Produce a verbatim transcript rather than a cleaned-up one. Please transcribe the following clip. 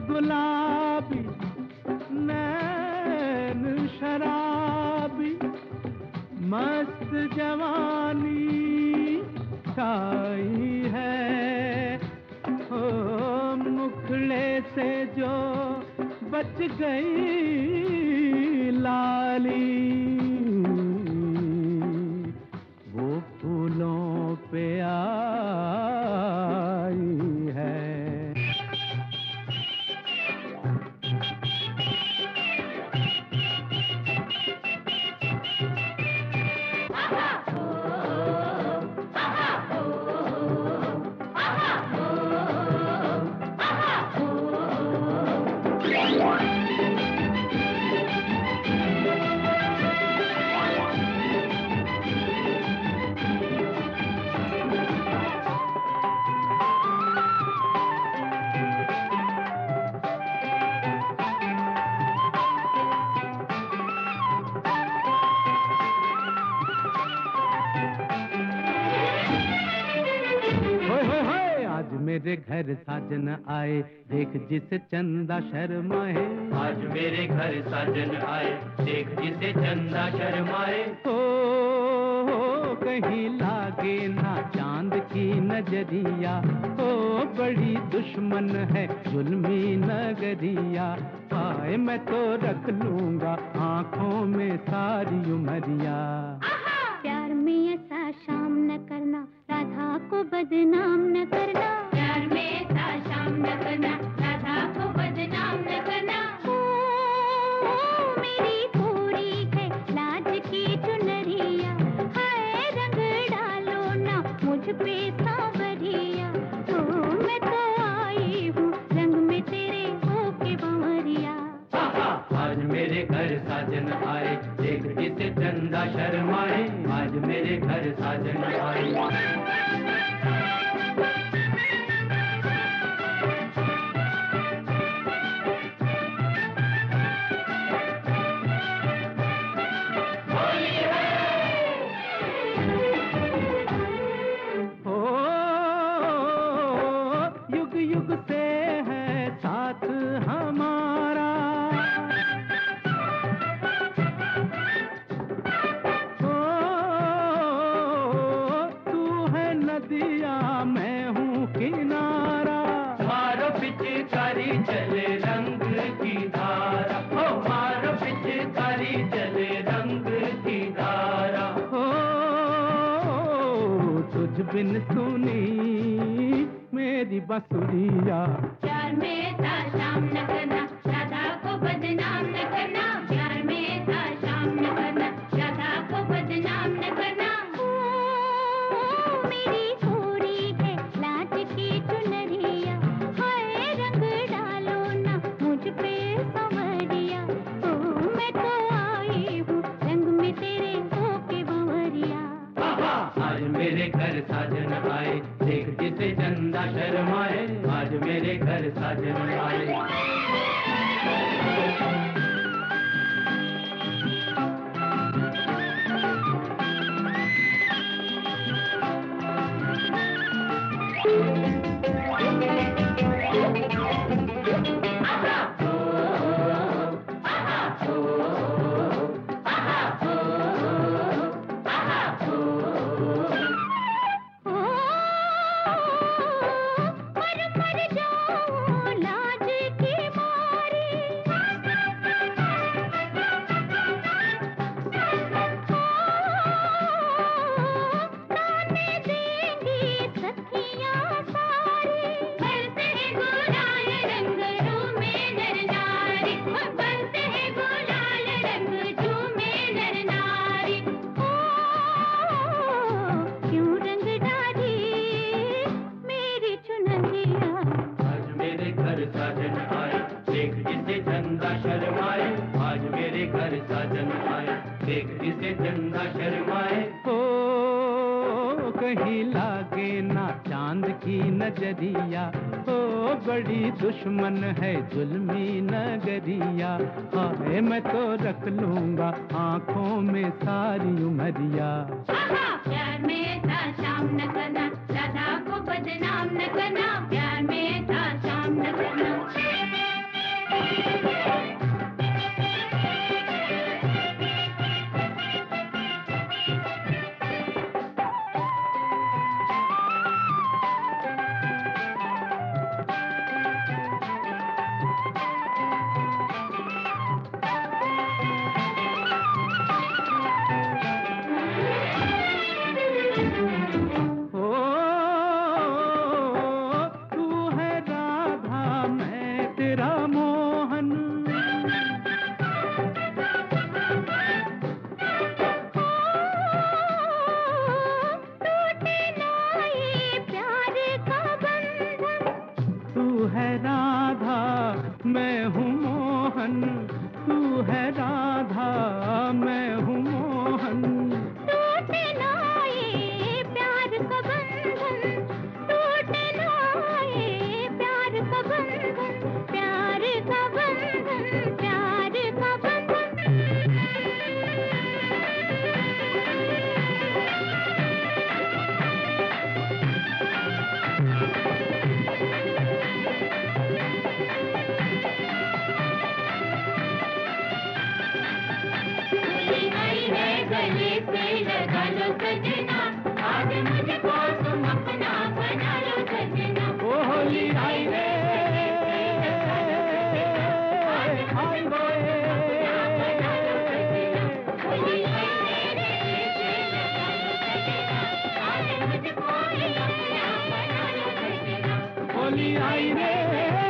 गुलाबी नैन शराबी, मस्त जवानी छाई है। ओ मुखड़े से जो बच गई लाली, वो फूलों पे आई है। मेरे घर साजन आए, देख जिसे चंदा शर्माए। आज मेरे घर साजन आए, देख जिसे चंदा शर्माए। ओ, ओ कहीं लागे ना चांद की नजरिया, ओ बड़ी दुश्मन है जुल्मी नगरिया। आए मैं तो रख लूंगा आंखों में सारी उमरिया। प्यार में ऐसा शाम न करना, राधा को बदनाम न करना। प्यार में ऐसा शाम न करना, राधा को बदनाम न करना। ओ, ओ मेरी पूरी है लाज की चुनरिया, हाय रंग डालो ना मुझ पे सांवरिया। ओ मैं तो आई हूँ रंग में तेरे होके बंवरिया। आज मेरे घर साजन आए, देख जिसे चंदा शर्माए। आज मेरे घर साजन आए। ओ युग युग से है साथ हमारा, नदिया मैं हूँ किनारा। मारो पिचकारी चले रंग की धारा, ओ मारो पिचकारी चले रंग की धारा। ओ तुझ बिन सुनी मेरी बंसुरिया। प्यार में था शाम न करना, राधा को बदनाम न करना। प्यार में था शाम न करना, राधा को बदनाम न करना। ओ, ओ मेरी पूरी है लाज की चुनरिया, हाय रंग डालो ना मुझ पे सांवरिया। ओ मैं तो आई हूँ रंग में तेरे होके बंवरिया। आज मेरे घर साजन आए, देख जिसे चंदा शर्माए। आज मेरे घर साजन आए। साजन आए, देख जिसे चंदा शर्माए। आज मेरे घर साजन आए, देख जिसे चंदा शर्माए। ओ कहीं लागे ना चांद की नजरिया, ओ बड़ी दुश्मन है जुल्मी नगरिया। हाय मैं तो रख लूंगा आंखों में सारी उमरिया। प्यार में था शाम न करना, राधा को बदनाम न करना। प्यार में था शाम न करना। मैं हूँ मोहन, तू है राधा, मैं हूँ मोहन। टूटे ना ये प्यार का बंधन, टूटे ना ये प्यार का बंधन, प्यार का बंधन, प्यार का बंधन। गले से लगा लो सजना, आज मुझको तुम अपना बना लो सजना। ओ होली आई रे आई रे, होली आई रे, आज मुझको अपना बना लो सजना। होली आई रे।